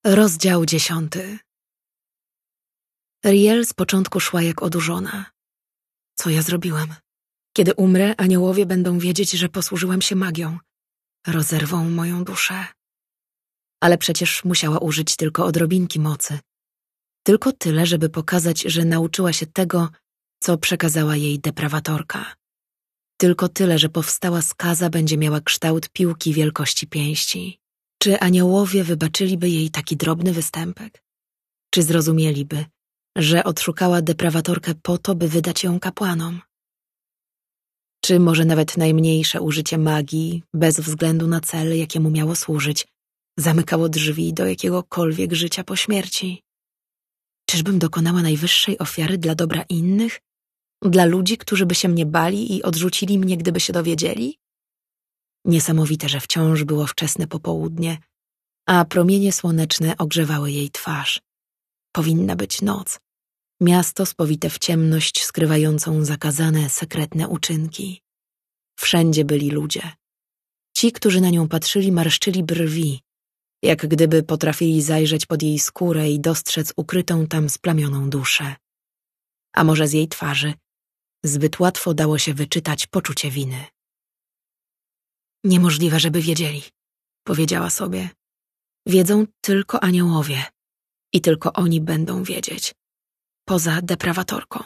Rozdział 10. Riel z początku szła jak odurzona. Co ja zrobiłam? Kiedy umrę, aniołowie będą wiedzieć, że posłużyłam się magią. Rozerwą moją duszę. Ale przecież musiała użyć tylko odrobinki mocy. Tylko tyle, żeby pokazać, że nauczyła się tego, co przekazała jej deprawatorka. Tylko tyle, że powstała skaza będzie miała kształt piłki wielkości pięści. Czy aniołowie wybaczyliby jej taki drobny występek? Czy zrozumieliby, że odszukała deprawatorkę po to, by wydać ją kapłanom? Czy może nawet najmniejsze użycie magii, bez względu na cel, jakiemu miało służyć, zamykało drzwi do jakiegokolwiek życia po śmierci? Czyżbym dokonała najwyższej ofiary dla dobra innych? Dla ludzi, którzy by się mnie bali i odrzucili mnie, gdyby się dowiedzieli? Niesamowite, że wciąż było wczesne popołudnie, a promienie słoneczne ogrzewały jej twarz. Powinna być noc. Miasto spowite w ciemność skrywającą zakazane, sekretne uczynki. Wszędzie byli ludzie. Ci, którzy na nią patrzyli, marszczyli brwi, jak gdyby potrafili zajrzeć pod jej skórę i dostrzec ukrytą tam splamioną duszę. A może z jej twarzy zbyt łatwo dało się wyczytać poczucie winy. Niemożliwe, żeby wiedzieli, powiedziała sobie. Wiedzą tylko aniołowie i tylko oni będą wiedzieć. Poza deprawatorką.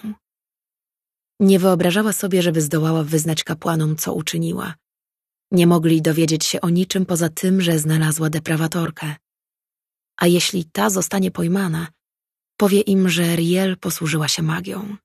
Nie wyobrażała sobie, żeby zdołała wyznać kapłanom, co uczyniła. Nie mogli dowiedzieć się o niczym poza tym, że znalazła deprawatorkę. A jeśli ta zostanie pojmana, powie im, że Riel posłużyła się magią.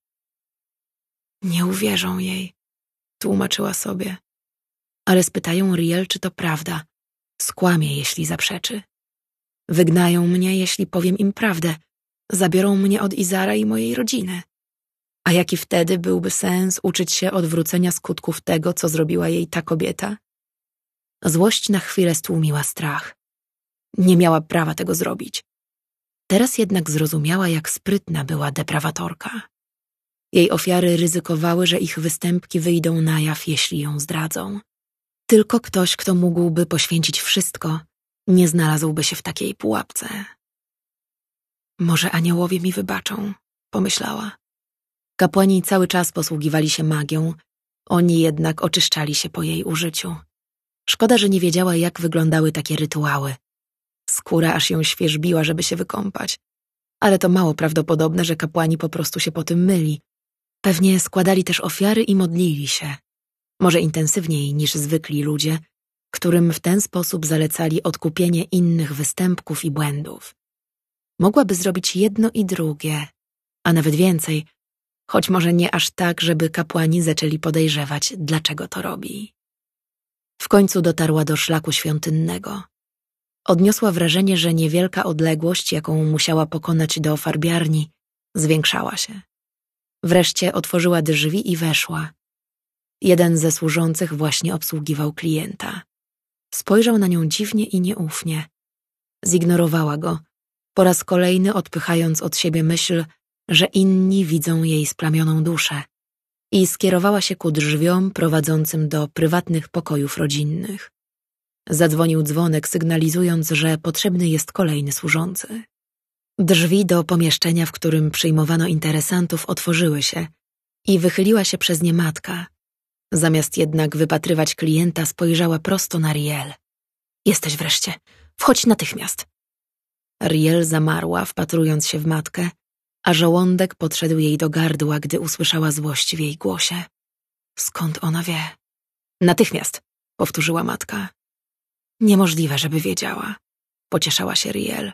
Nie uwierzą jej, tłumaczyła sobie. Ale spytają Riel, czy to prawda. Skłamie, jeśli zaprzeczy. Wygnają mnie, jeśli powiem im prawdę. Zabiorą mnie od Izara i mojej rodziny. A jaki wtedy byłby sens uczyć się odwrócenia skutków tego, co zrobiła jej ta kobieta? Złość na chwilę stłumiła strach. Nie miała prawa tego zrobić. Teraz jednak zrozumiała, jak sprytna była deprawatorka. Jej ofiary ryzykowały, że ich występki wyjdą na jaw, jeśli ją zdradzą. Tylko ktoś, kto mógłby poświęcić wszystko, nie znalazłby się w takiej pułapce. Może aniołowie mi wybaczą, pomyślała. Kapłani cały czas posługiwali się magią, oni jednak oczyszczali się po jej użyciu. Szkoda, że nie wiedziała, jak wyglądały takie rytuały. Skóra aż ją świerzbiła, żeby się wykąpać. Ale to mało prawdopodobne, że kapłani po prostu się po tym myli. Pewnie składali też ofiary i modlili się. Może intensywniej niż zwykli ludzie, którym w ten sposób zalecali odkupienie innych występków i błędów. Mogłaby zrobić jedno i drugie, a nawet więcej, choć może nie aż tak, żeby kapłani zaczęli podejrzewać, dlaczego to robi. W końcu dotarła do szlaku świątynnego. Odniosła wrażenie, że niewielka odległość, jaką musiała pokonać do farbiarni, zwiększała się. Wreszcie otworzyła drzwi i weszła. Jeden ze służących właśnie obsługiwał klienta. Spojrzał na nią dziwnie i nieufnie. Zignorowała go, po raz kolejny odpychając od siebie myśl, że inni widzą jej splamioną duszę, i skierowała się ku drzwiom prowadzącym do prywatnych pokojów rodzinnych. Zadzwonił dzwonek, sygnalizując, że potrzebny jest kolejny służący. Drzwi do pomieszczenia, w którym przyjmowano interesantów, otworzyły się i wychyliła się przez nie matka. Zamiast jednak wypatrywać klienta, spojrzała prosto na Riel. Jesteś wreszcie. Wchodź natychmiast. Riel zamarła, wpatrując się w matkę, a żołądek podszedł jej do gardła, gdy usłyszała złość w jej głosie. Skąd ona wie? Natychmiast, powtórzyła matka. Niemożliwe, żeby wiedziała, pocieszała się Riel.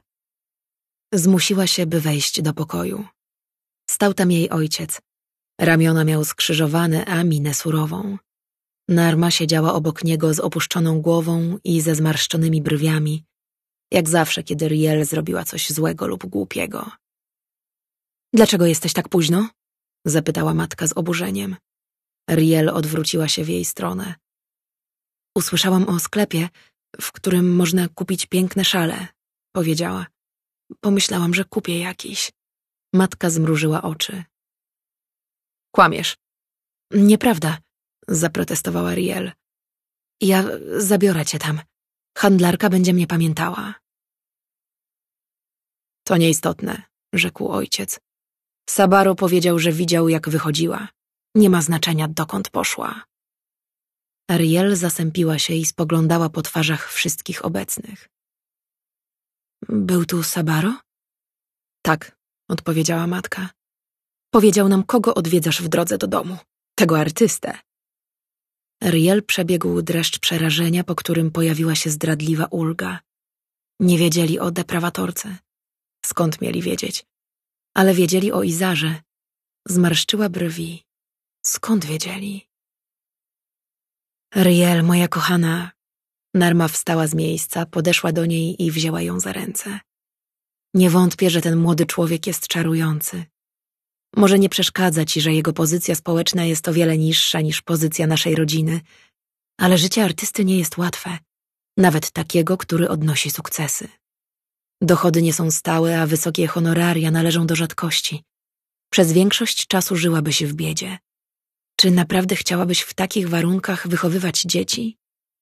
Zmusiła się, by wejść do pokoju. Stał tam jej ojciec. Ramiona miał skrzyżowane, a minę surową. Narma siedziała obok niego z opuszczoną głową i ze zmarszczonymi brwiami, jak zawsze, kiedy Riel zrobiła coś złego lub głupiego. Dlaczego jesteś tak późno? Zapytała matka z oburzeniem. Riel odwróciła się w jej stronę. Usłyszałam o sklepie, w którym można kupić piękne szale, powiedziała. Pomyślałam, że kupię jakiś. Matka zmrużyła oczy. Kłamiesz. Nieprawda, zaprotestowała Riel. Ja zabiorę cię tam. Handlarka będzie mnie pamiętała. To nieistotne, rzekł ojciec. Sabaro powiedział, że widział, jak wychodziła. Nie ma znaczenia, dokąd poszła. Ariel zasępiła się i spoglądała po twarzach wszystkich obecnych. Był tu Sabaro? Tak, odpowiedziała matka. Powiedział nam, kogo odwiedzasz w drodze do domu. Tego artystę. Ariel przebiegł dreszcz przerażenia, po którym pojawiła się zdradliwa ulga. Nie wiedzieli o deprawatorce. Skąd mieli wiedzieć? Ale wiedzieli o Izarze. Zmarszczyła brwi. Skąd wiedzieli? Riel, moja kochana. Narma wstała z miejsca, podeszła do niej i wzięła ją za ręce. Nie wątpię, że ten młody człowiek jest czarujący. Może nie przeszkadza ci, że jego pozycja społeczna jest o wiele niższa niż pozycja naszej rodziny, ale życie artysty nie jest łatwe, nawet takiego, który odnosi sukcesy. Dochody nie są stałe, a wysokie honoraria należą do rzadkości. Przez większość czasu żyłabyś w biedzie. Czy naprawdę chciałabyś w takich warunkach wychowywać dzieci?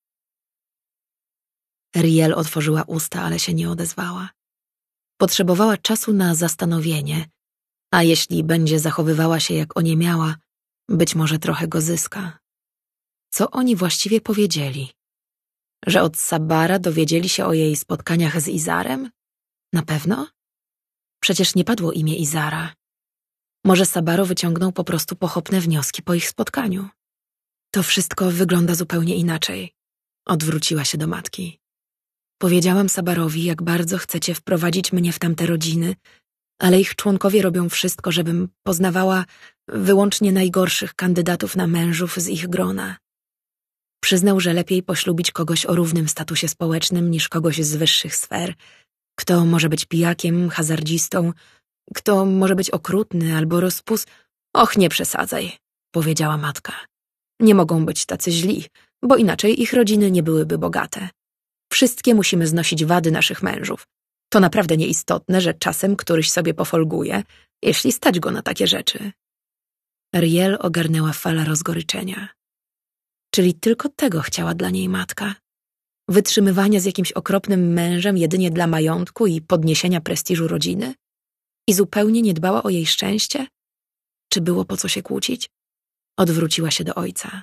Riel otworzyła usta, ale się nie odezwała. Potrzebowała czasu na zastanowienie, a jeśli będzie zachowywała się jak oniemiała, być może trochę go zyska. Co oni właściwie powiedzieli? Że od Sabara dowiedzieli się o jej spotkaniach z Izarem? Na pewno? Przecież nie padło imię Izara. Może Sabaro wyciągnął po prostu pochopne wnioski po ich spotkaniu. To wszystko wygląda zupełnie inaczej. Odwróciła się do matki. Powiedziałam Sabarowi, jak bardzo chcecie wprowadzić mnie w tamte rodziny, ale ich członkowie robią wszystko, żebym poznawała wyłącznie najgorszych kandydatów na mężów z ich grona. Przyznał, że lepiej poślubić kogoś o równym statusie społecznym niż kogoś z wyższych sfer, kto może być pijakiem, hazardzistą, kto może być okrutny albo Och, nie przesadzaj, powiedziała matka. Nie mogą być tacy źli, bo inaczej ich rodziny nie byłyby bogate. Wszystkie musimy znosić wady naszych mężów. To naprawdę nieistotne, że czasem któryś sobie pofolguje, jeśli stać go na takie rzeczy. Riel ogarnęła fala rozgoryczenia. Czyli tylko tego chciała dla niej matka? Wytrzymywania z jakimś okropnym mężem jedynie dla majątku i podniesienia prestiżu rodziny? I zupełnie nie dbała o jej szczęście? Czy było po co się kłócić? Odwróciła się do ojca.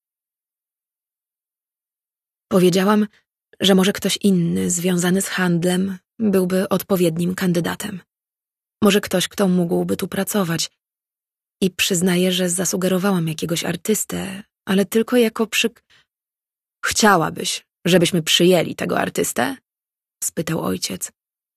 Powiedziałam, że może ktoś inny, związany z handlem, byłby odpowiednim kandydatem. Może ktoś, kto mógłby tu pracować. I przyznaję, że zasugerowałam jakiegoś artystę, ale tylko jako Chciałabyś, żebyśmy przyjęli tego artystę? Spytał ojciec.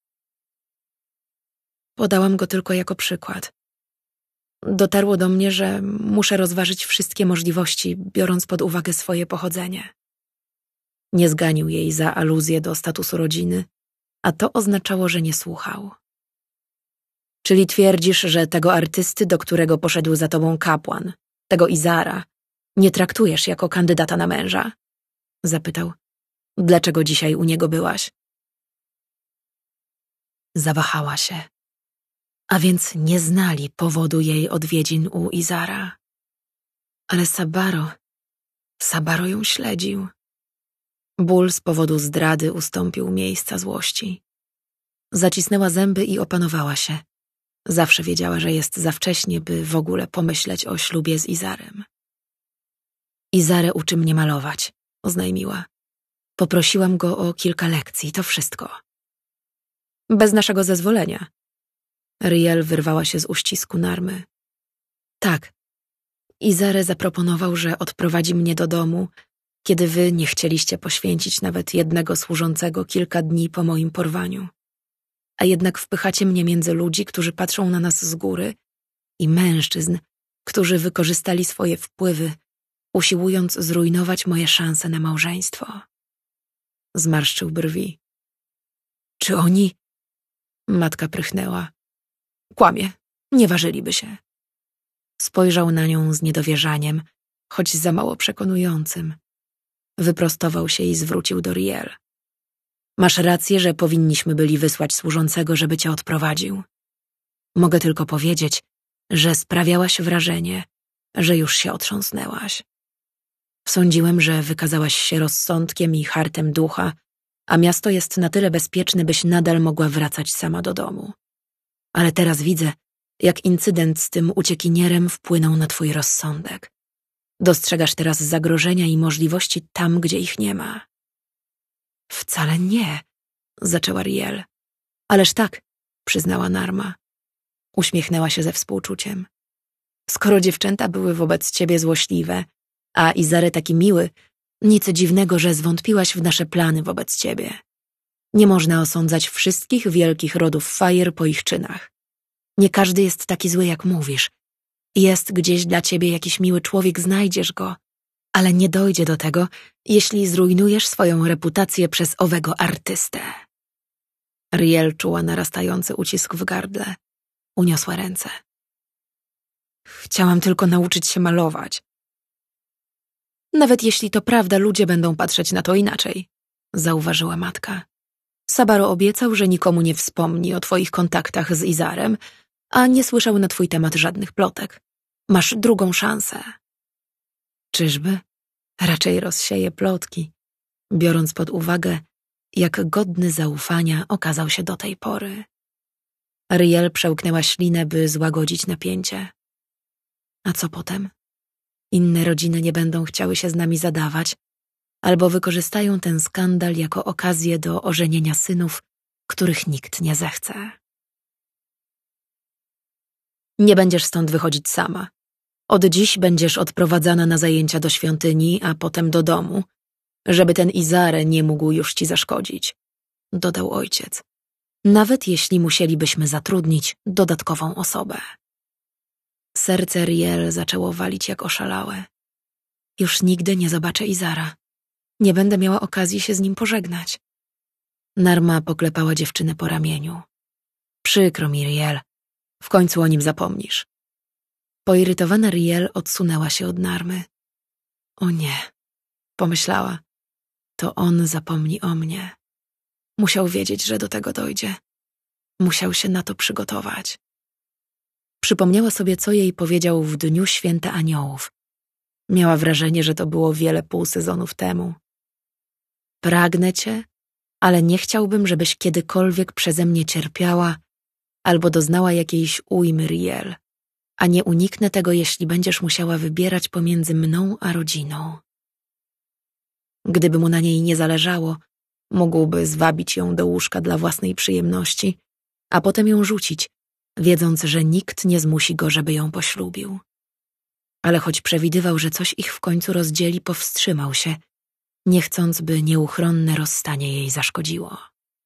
Podałam go tylko jako przykład. Dotarło do mnie, że muszę rozważyć wszystkie możliwości, biorąc pod uwagę swoje pochodzenie. Nie zganił jej za aluzję do statusu rodziny, a to oznaczało, że nie słuchał. Czyli twierdzisz, że tego artysty, do którego poszedł za tobą kapłan, tego Izara, nie traktujesz jako kandydata na męża? Zapytał. Dlaczego dzisiaj u niego byłaś? Zawahała się. A więc nie znali powodu jej odwiedzin u Izara. Ale Sabaro ją śledził. Ból z powodu zdrady ustąpił miejsca złości. Zacisnęła zęby i opanowała się. Zawsze wiedziała, że jest za wcześnie, by w ogóle pomyśleć o ślubie z Izarem. Izare uczy mnie malować, oznajmiła. Poprosiłam go o kilka lekcji, to wszystko. Bez naszego zezwolenia. Riel wyrwała się z uścisku Narmy. Tak. Izare zaproponował, że odprowadzi mnie do domu, kiedy wy nie chcieliście poświęcić nawet jednego służącego kilka dni po moim porwaniu. A jednak wpychacie mnie między ludzi, którzy patrzą na nas z góry i mężczyzn, którzy wykorzystali swoje wpływy, usiłując zrujnować moje szanse na małżeństwo. Zmarszczył brwi. Czy oni... Matka prychnęła. Kłamie, nie ważyliby się. Spojrzał na nią z niedowierzaniem, choć za mało przekonującym. Wyprostował się i zwrócił do Riel. Masz rację, że powinniśmy byli wysłać służącego, żeby cię odprowadził. Mogę tylko powiedzieć, że sprawiałaś wrażenie, że już się otrząsnęłaś. Sądziłem, że wykazałaś się rozsądkiem i hartem ducha, a miasto jest na tyle bezpieczne, byś nadal mogła wracać sama do domu. ale teraz widzę, jak incydent z tym uciekinierem wpłynął na twój rozsądek. Dostrzegasz teraz zagrożenia i możliwości tam, gdzie ich nie ma. Wcale nie, zaczęła Riel. Ależ tak, przyznała Narma. Uśmiechnęła się ze współczuciem. Skoro dziewczęta były wobec ciebie złośliwe, a Izary taki miły, nic dziwnego, że zwątpiłaś w nasze plany wobec ciebie. Nie można osądzać wszystkich wielkich rodów Fire po ich czynach. Nie każdy jest taki zły, jak mówisz. Jest gdzieś dla ciebie jakiś miły człowiek, znajdziesz go, ale nie dojdzie do tego, jeśli zrujnujesz swoją reputację przez owego artystę. Riel czuła narastający ucisk w gardle. Uniosła ręce. Chciałam tylko nauczyć się malować. Nawet jeśli to prawda, ludzie będą patrzeć na to inaczej, zauważyła matka. Sabaro obiecał, że nikomu nie wspomni o twoich kontaktach z Izarem, a nie słyszał na twój temat żadnych plotek. Masz drugą szansę. Czyżby? Raczej rozsieje plotki, biorąc pod uwagę, jak godny zaufania okazał się do tej pory. Riel przełknęła ślinę, by złagodzić napięcie. A co potem? Inne rodziny nie będą chciały się z nami zadawać, albo wykorzystają ten skandal jako okazję do ożenienia synów, których nikt nie zechce. Nie będziesz stąd wychodzić sama. Od dziś będziesz odprowadzana na zajęcia do świątyni, a potem do domu, żeby ten Izare nie mógł już ci zaszkodzić, dodał ojciec. Nawet jeśli musielibyśmy zatrudnić dodatkową osobę. Serce Riel zaczęło walić jak oszalałe. Już nigdy nie zobaczę Izara. Nie będę miała okazji się z nim pożegnać. Narma poklepała dziewczynę po ramieniu. Przykro mi, Riel. W końcu o nim zapomnisz. Poirytowana Riel odsunęła się od Narmy. O nie, pomyślała. To on zapomni o mnie. Musiał wiedzieć, że do tego dojdzie. Musiał się na to przygotować. Przypomniała sobie, co jej powiedział w dniu Święta Aniołów. Miała wrażenie, że to było wiele półsezonów temu. Pragnę cię, ale nie chciałbym, żebyś kiedykolwiek przeze mnie cierpiała albo doznała jakiejś ujmy, Riel, a nie uniknę tego, jeśli będziesz musiała wybierać pomiędzy mną a rodziną. Gdyby mu na niej nie zależało, mógłby zwabić ją do łóżka dla własnej przyjemności, a potem ją rzucić, wiedząc, że nikt nie zmusi go, żeby ją poślubił. Ale choć przewidywał, że coś ich w końcu rozdzieli, powstrzymał się, nie chcąc, by nieuchronne rozstanie jej zaszkodziło.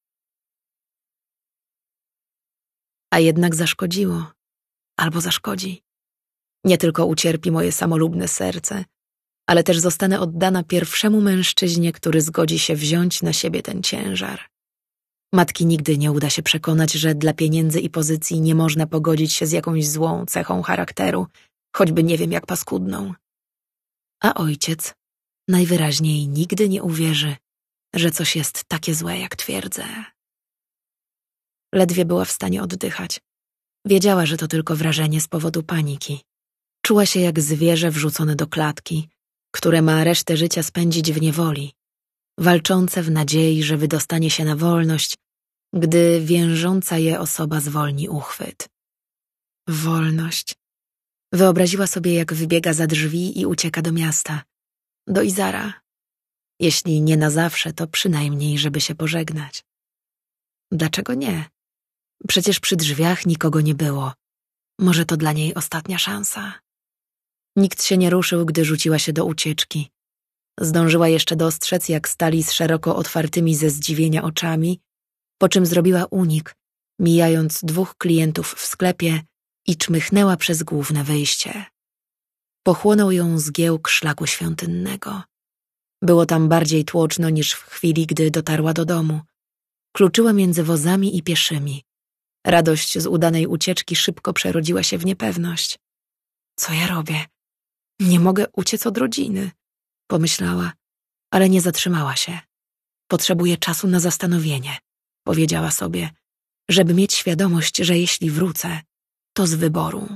A jednak zaszkodziło, albo zaszkodzi. Nie tylko ucierpi moje samolubne serce, ale też zostanę oddana pierwszemu mężczyźnie, który zgodzi się wziąć na siebie ten ciężar. Matki nigdy nie uda się przekonać, że dla pieniędzy i pozycji nie można pogodzić się z jakąś złą cechą charakteru, choćby nie wiem jak paskudną. A ojciec najwyraźniej nigdy nie uwierzy, że coś jest takie złe, jak twierdzę. Ledwie była w stanie oddychać. Wiedziała, że to tylko wrażenie z powodu paniki. Czuła się jak zwierzę wrzucone do klatki, które ma resztę życia spędzić w niewoli, walczące w nadziei, że wydostanie się na wolność, gdy więżąca je osoba zwolni uchwyt. Wolność. Wyobraziła sobie, jak wybiega za drzwi i ucieka do miasta, do Izara. Jeśli nie na zawsze, to przynajmniej, żeby się pożegnać. Dlaczego nie? Przecież przy drzwiach nikogo nie było. Może to dla niej ostatnia szansa. Nikt się nie ruszył, gdy rzuciła się do ucieczki. Zdążyła jeszcze dostrzec, jak stali z szeroko otwartymi ze zdziwienia oczami, po czym zrobiła unik, mijając 2 klientów w sklepie i czmychnęła przez główne wyjście. Pochłonął ją zgiełk szlaku świątynnego. Było tam bardziej tłoczno niż w chwili, gdy dotarła do domu. Kluczyła między wozami i pieszymi. Radość z udanej ucieczki szybko przerodziła się w niepewność. Co ja robię? Nie mogę uciec od rodziny, pomyślała, ale nie zatrzymała się. Potrzebuję czasu na zastanowienie, powiedziała sobie, żeby mieć świadomość, że jeśli wrócę, to z wyboru.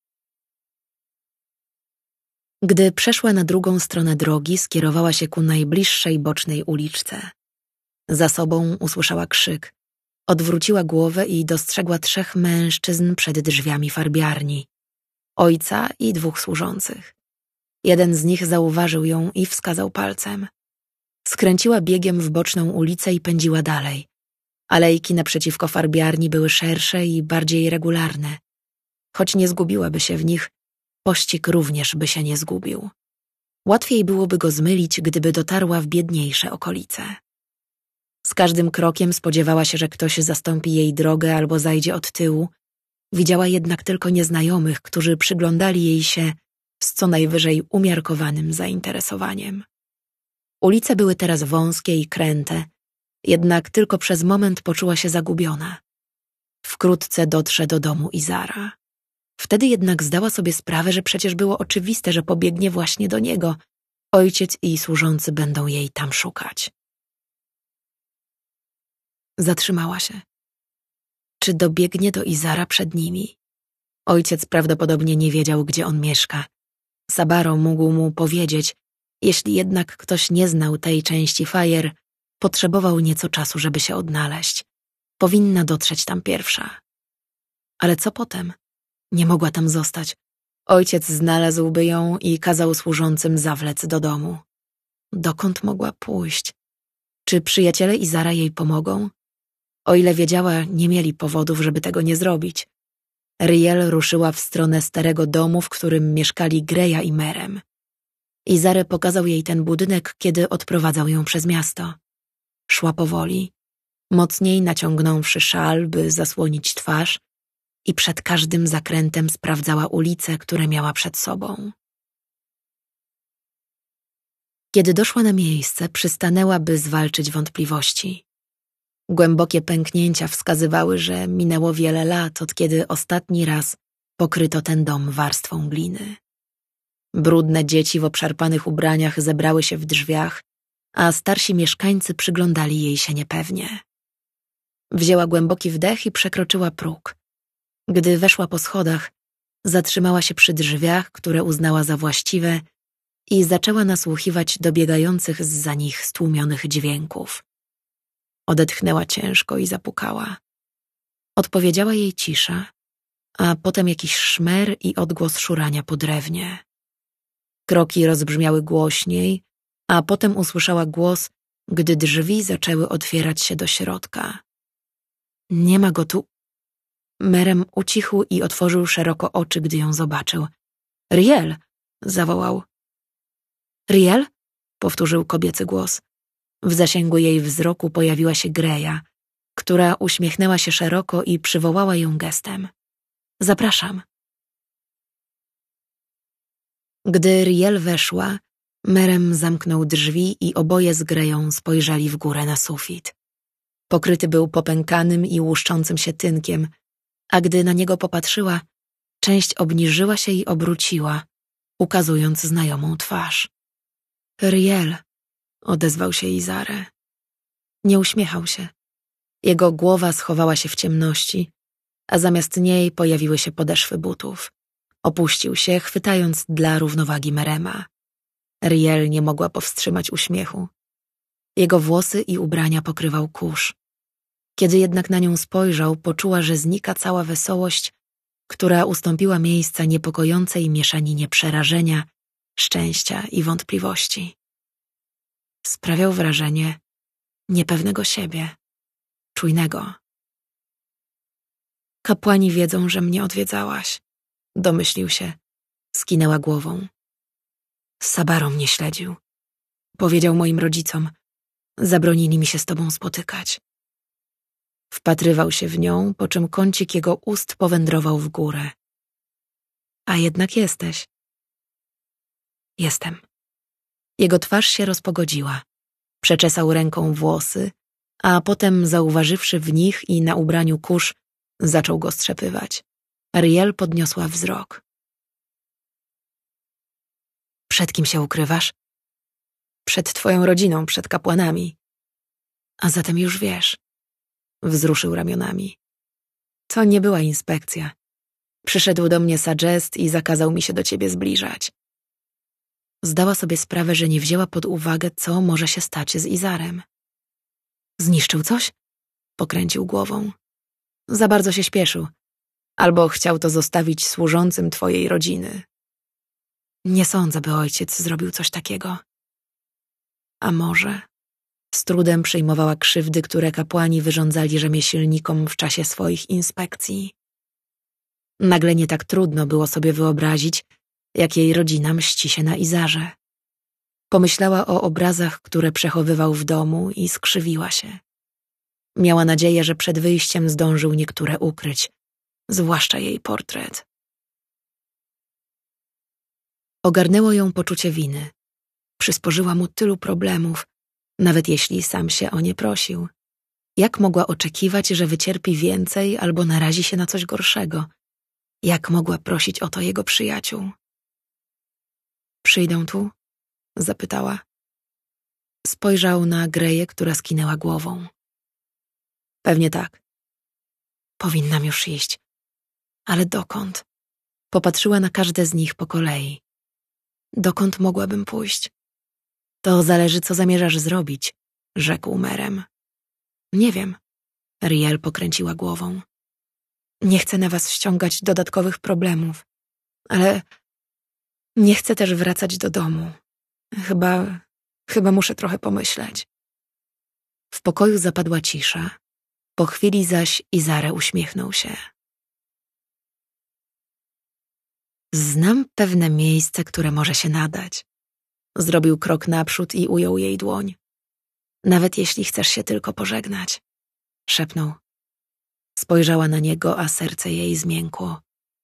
Gdy przeszła na drugą stronę drogi, skierowała się ku najbliższej bocznej uliczce. Za sobą usłyszała krzyk. Odwróciła głowę i dostrzegła 3 mężczyzn przed drzwiami farbiarni. Ojca i 2 służących. Jeden z nich zauważył ją i wskazał palcem. Skręciła biegiem w boczną ulicę i pędziła dalej. Alejki naprzeciwko farbiarni były szersze i bardziej regularne. Choć nie zgubiłaby się w nich, pościg również by się nie zgubił. Łatwiej byłoby go zmylić, gdyby dotarła w biedniejsze okolice. Z każdym krokiem spodziewała się, że ktoś zastąpi jej drogę albo zajdzie od tyłu. Widziała jednak tylko nieznajomych, którzy przyglądali jej się z co najwyżej umiarkowanym zainteresowaniem. Ulice były teraz wąskie i kręte, jednak tylko przez moment poczuła się zagubiona. Wkrótce dotrze do domu Izara. Wtedy jednak zdała sobie sprawę, że przecież było oczywiste, że pobiegnie właśnie do niego. Ojciec i służący będą jej tam szukać. Zatrzymała się. Czy dobiegnie do Izara przed nimi? Ojciec prawdopodobnie nie wiedział, gdzie on mieszka. Sabaro mógł mu powiedzieć, jeśli jednak ktoś nie znał tej części Fire, potrzebował nieco czasu, żeby się odnaleźć. Powinna dotrzeć tam pierwsza. Ale co potem? Nie mogła tam zostać. Ojciec znalazłby ją i kazał służącym zawlec do domu. Dokąd mogła pójść? Czy przyjaciele Izara jej pomogą? O ile wiedziała, nie mieli powodów, żeby tego nie zrobić. Riel ruszyła w stronę starego domu, w którym mieszkali Greja i Merem. Izare pokazał jej ten budynek, kiedy odprowadzał ją przez miasto. Szła powoli, mocniej naciągnąwszy szal, by zasłonić twarz, i przed każdym zakrętem sprawdzała ulice, które miała przed sobą. Kiedy doszła na miejsce, przystanęła, by zwalczyć wątpliwości. Głębokie pęknięcia wskazywały, że minęło wiele lat, od kiedy ostatni raz pokryto ten dom warstwą gliny. Brudne dzieci w obszarpanych ubraniach zebrały się w drzwiach, a starsi mieszkańcy przyglądali jej się niepewnie. Wzięła głęboki wdech i przekroczyła próg. Gdy weszła po schodach, zatrzymała się przy drzwiach, które uznała za właściwe, i zaczęła nasłuchiwać dobiegających zza nich stłumionych dźwięków. Odetchnęła ciężko i zapukała. Odpowiedziała jej cisza, a potem jakiś szmer i odgłos szurania po drewnie. Kroki rozbrzmiały głośniej, a potem usłyszała głos, gdy drzwi zaczęły otwierać się do środka. Nie ma go tu. Merem ucichł i otworzył szeroko oczy, gdy ją zobaczył. Riel! Zawołał. Riel? Powtórzył kobiecy głos. W zasięgu jej wzroku pojawiła się Greja, która uśmiechnęła się szeroko i przywołała ją gestem. Zapraszam. Gdy Riel weszła, Merem zamknął drzwi i oboje z Greją spojrzeli w górę na sufit. Pokryty był popękanym i łuszczącym się tynkiem, a gdy na niego popatrzyła, część obniżyła się i obróciła, ukazując znajomą twarz. Riel, odezwał się Izare. Nie uśmiechał się. Jego głowa schowała się w ciemności, a zamiast niej pojawiły się podeszwy butów. Opuścił się, chwytając dla równowagi Merema. Riel nie mogła powstrzymać uśmiechu. Jego włosy i ubrania pokrywał kurz. Kiedy jednak na nią spojrzał, poczuła, że znika cała wesołość, która ustąpiła miejsca niepokojącej mieszaninie przerażenia, szczęścia i wątpliwości. Sprawiał wrażenie niepewnego siebie, czujnego. Kapłani wiedzą, że mnie odwiedzałaś, domyślił się. Skinęła głową. Sabaro mnie śledził. Powiedział moim rodzicom. Zabronili mi się z tobą spotykać. Wpatrywał się w nią, po czym kącik jego ust powędrował w górę. A jednak jesteś. Jestem. Jego twarz się rozpogodziła. Przeczesał ręką włosy, a potem, zauważywszy w nich i na ubraniu kurz, zaczął go strzepywać. Riel podniosła wzrok. Przed kim się ukrywasz? Przed twoją rodziną, przed kapłanami. A zatem już wiesz. Wzruszył ramionami. To nie była inspekcja. Przyszedł do mnie Sagest i zakazał mi się do ciebie zbliżać. Zdała sobie sprawę, że nie wzięła pod uwagę, co może się stać z Izarem. Zniszczył coś? Pokręcił głową. Za bardzo się śpieszył. Albo chciał to zostawić służącym twojej rodziny. Nie sądzę, by ojciec zrobił coś takiego. A może? Z trudem przyjmowała krzywdy, które kapłani wyrządzali rzemieślnikom w czasie swoich inspekcji. Nagle nie tak trudno było sobie wyobrazić, jak jej rodzina mści się na Izarze. Pomyślała o obrazach, które przechowywał w domu i skrzywiła się. Miała nadzieję, że przed wyjściem zdążył niektóre ukryć, zwłaszcza jej portret. Ogarnęło ją poczucie winy. Przysporzyła mu tylu problemów, nawet jeśli sam się o nie prosił. Jak mogła oczekiwać, że wycierpi więcej albo narazi się na coś gorszego? Jak mogła prosić o to jego przyjaciół? Przyjdą tu? Zapytała. Spojrzał na Greję, która skinęła głową. Pewnie tak. Powinnam już iść. Ale dokąd? Popatrzyła na każde z nich po kolei. Dokąd mogłabym pójść? To zależy, co zamierzasz zrobić, rzekł Merem. Nie wiem. Riel pokręciła głową. Nie chcę na was ściągać dodatkowych problemów, ale nie chcę też wracać do domu. Chyba muszę trochę pomyśleć. W pokoju zapadła cisza. Po chwili zaś Izare uśmiechnął się. Znam pewne miejsce, które może się nadać. Zrobił krok naprzód i ujął jej dłoń. Nawet jeśli chcesz się tylko pożegnać, szepnął. Spojrzała na niego, a serce jej zmiękło.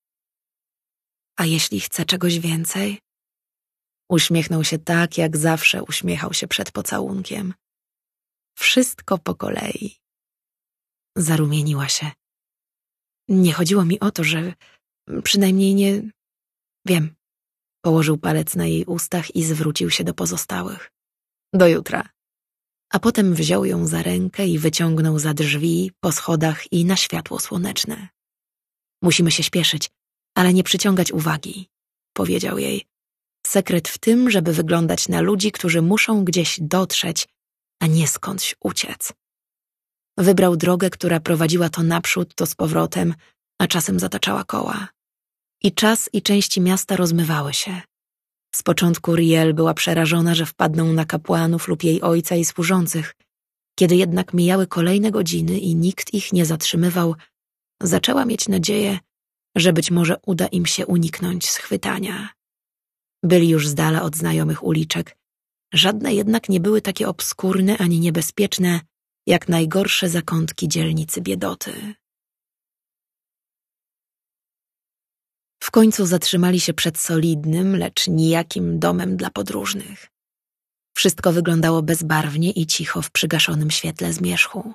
A jeśli chce czegoś więcej? Uśmiechnął się tak, jak zawsze uśmiechał się przed pocałunkiem. Wszystko po kolei. Zarumieniła się. Nie chodziło mi o to, że przynajmniej nie... Wiem. Położył palec na jej ustach i zwrócił się do pozostałych. Do jutra. A potem wziął ją za rękę i wyciągnął za drzwi, po schodach i na światło słoneczne. Musimy się śpieszyć, ale nie przyciągać uwagi, powiedział jej. Sekret w tym, żeby wyglądać na ludzi, którzy muszą gdzieś dotrzeć, a nie skądś uciec. Wybrał drogę, która prowadziła to naprzód, to z powrotem, a czasem zataczała koła. I czas i części miasta rozmywały się. Z początku Riel była przerażona, że wpadną na kapłanów lub jej ojca i służących. Kiedy jednak mijały kolejne godziny i nikt ich nie zatrzymywał, zaczęła mieć nadzieję, że być może uda im się uniknąć schwytania. Byli już z dala od znajomych uliczek. Żadne jednak nie były takie obskurne ani niebezpieczne, jak najgorsze zakątki dzielnicy biedoty. W końcu zatrzymali się przed solidnym, lecz nijakim domem dla podróżnych. Wszystko wyglądało bezbarwnie i cicho w przygaszonym świetle zmierzchu.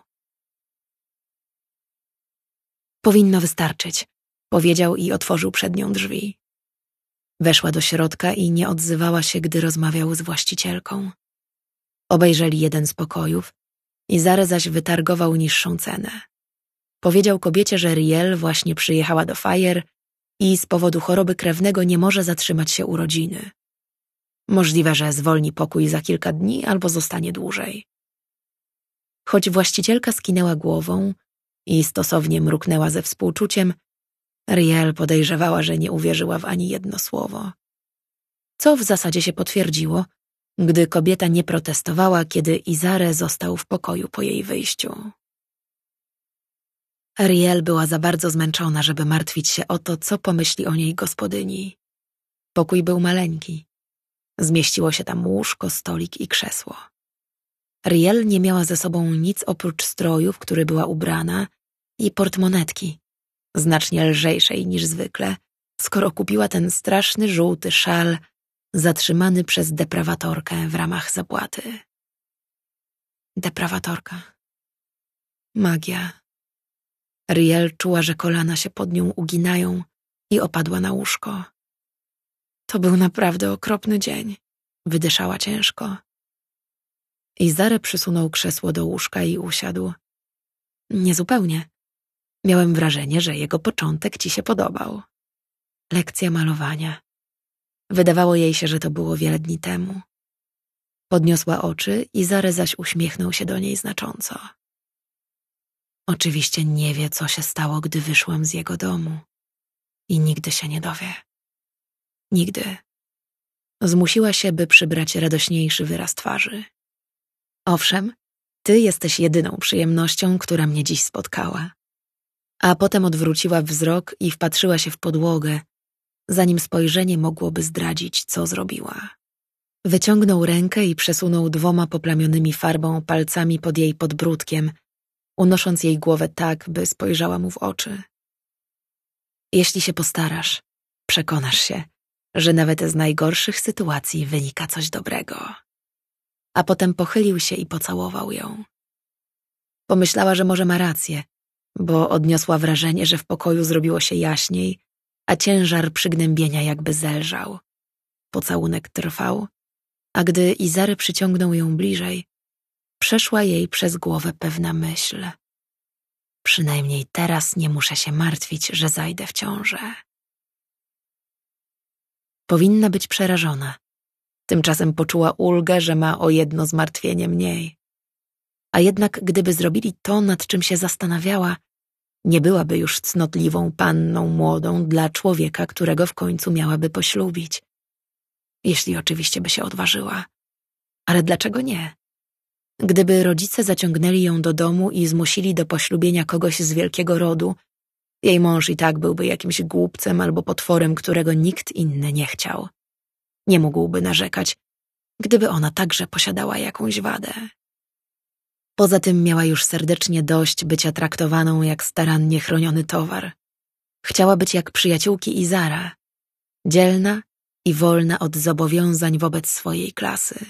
Powinno wystarczyć, powiedział i otworzył przed nią drzwi. Weszła do środka i nie odzywała się, gdy rozmawiał z właścicielką. Obejrzeli jeden z pokojów, Izare zaś wytargował niższą cenę. Powiedział kobiecie, że Riel właśnie przyjechała do Fajer i z powodu choroby krewnego nie może zatrzymać się u rodziny. Możliwe, że zwolni pokój za kilka dni albo zostanie dłużej. Choć właścicielka skinęła głową i stosownie mruknęła ze współczuciem, Riel podejrzewała, że nie uwierzyła w ani jedno słowo. Co w zasadzie się potwierdziło, gdy kobieta nie protestowała, kiedy Izare został w pokoju po jej wyjściu. Riel była za bardzo zmęczona, żeby martwić się o to, co pomyśli o niej gospodyni. Pokój był maleńki. Zmieściło się tam łóżko, stolik i krzesło. Riel nie miała ze sobą nic oprócz stroju, w który była ubrana, i portmonetki, znacznie lżejszej niż zwykle, skoro kupiła ten straszny żółty szal zatrzymany przez deprawatorkę w ramach zapłaty. Deprawatorka. Magia. Riel czuła, że kolana się pod nią uginają i opadła na łóżko. To był naprawdę okropny dzień. Wydyszała ciężko. Izare przysunął krzesło do łóżka i usiadł. Niezupełnie. Miałem wrażenie, że jego początek ci się podobał. Lekcja malowania. Wydawało jej się, że to było wiele dni temu. Podniosła oczy, Izare zaś uśmiechnął się do niej znacząco. Oczywiście nie wie, co się stało, gdy wyszłam z jego domu. I nigdy się nie dowie. Nigdy. Zmusiła się, by przybrać radośniejszy wyraz twarzy. Owszem, ty jesteś jedyną przyjemnością, która mnie dziś spotkała. A potem odwróciła wzrok i wpatrzyła się w podłogę, zanim spojrzenie mogłoby zdradzić, co zrobiła. Wyciągnął rękę i przesunął 2 poplamionymi farbą palcami pod jej podbródkiem, unosząc jej głowę tak, by spojrzała mu w oczy. Jeśli się postarasz, przekonasz się, że nawet z najgorszych sytuacji wynika coś dobrego. A potem pochylił się i pocałował ją. Pomyślała, że może ma rację, bo odniosła wrażenie, że w pokoju zrobiło się jaśniej, a ciężar przygnębienia jakby zelżał. Pocałunek trwał, a gdy Izary przyciągnął ją bliżej, przeszła jej przez głowę pewna myśl. Przynajmniej teraz nie muszę się martwić, że zajdę w ciążę. Powinna być przerażona. Tymczasem poczuła ulgę, że ma o jedno zmartwienie mniej. A jednak gdyby zrobili to, nad czym się zastanawiała, nie byłaby już cnotliwą panną młodą dla człowieka, którego w końcu miałaby poślubić. Jeśli oczywiście by się odważyła. Ale dlaczego nie? Gdyby rodzice zaciągnęli ją do domu i zmusili do poślubienia kogoś z wielkiego rodu, jej mąż i tak byłby jakimś głupcem albo potworem, którego nikt inny nie chciał. Nie mógłby narzekać, gdyby ona także posiadała jakąś wadę. Poza tym miała już serdecznie dość bycia traktowaną jak starannie chroniony towar. Chciała być jak przyjaciółki Izara, dzielna i wolna od zobowiązań wobec swojej klasy.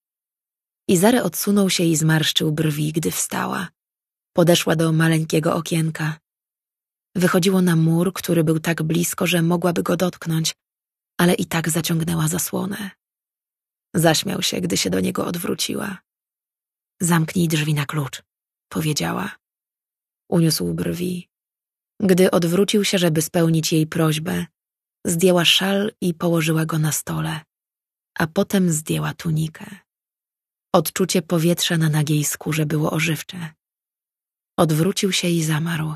Izary odsunął się i zmarszczył brwi, gdy wstała. Podeszła do maleńkiego okienka. Wychodziło na mur, który był tak blisko, że mogłaby go dotknąć, ale i tak zaciągnęła zasłonę. Zaśmiał się, gdy się do niego odwróciła. Zamknij drzwi na klucz, powiedziała. Uniósł brwi. Gdy odwrócił się, żeby spełnić jej prośbę, zdjęła szal i położyła go na stole, a potem zdjęła tunikę. Odczucie powietrza na nagiej skórze było ożywcze. Odwrócił się i zamarł.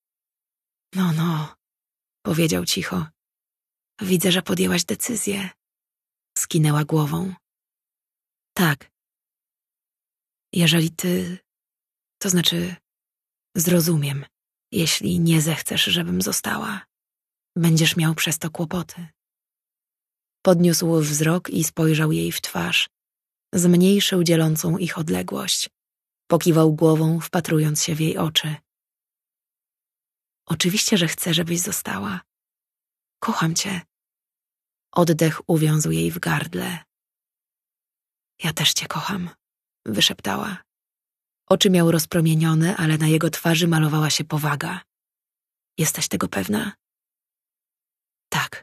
No, powiedział cicho. Widzę, że podjęłaś decyzję. Skinęła głową. Tak. Jeżeli ty... To znaczy... Zrozumiem, jeśli nie zechcesz, żebym została. Będziesz miał przez to kłopoty. Podniósł wzrok i spojrzał jej w twarz. Zmniejszył dzielącą ich odległość. Pokiwał głową, wpatrując się w jej oczy. Oczywiście, że chcę, żebyś została. Kocham cię. Oddech uwiązł jej w gardle. Ja też cię kocham, wyszeptała. Oczy miał rozpromienione, ale na jego twarzy malowała się powaga. Jesteś tego pewna? Tak.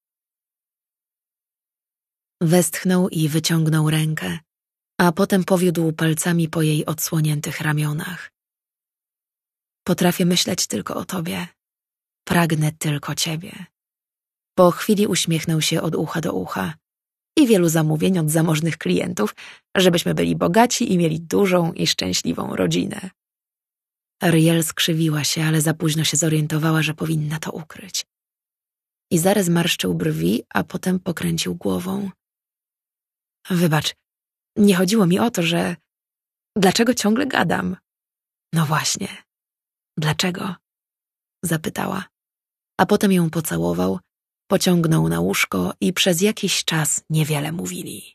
Westchnął i wyciągnął rękę, a potem powiódł palcami po jej odsłoniętych ramionach. Potrafię myśleć tylko o tobie. Pragnę tylko ciebie. Po chwili uśmiechnął się od ucha do ucha. I wielu zamówień od zamożnych klientów, żebyśmy byli bogaci i mieli dużą i szczęśliwą rodzinę. Ariel skrzywiła się, ale za późno się zorientowała, że powinna to ukryć. Izary zmarszczył brwi, a potem pokręcił głową. Wybacz, nie chodziło mi o to, że... Dlaczego ciągle gadam? No właśnie. Dlaczego? Zapytała. A potem ją pocałował, pociągnął na łóżko i przez jakiś czas niewiele mówili.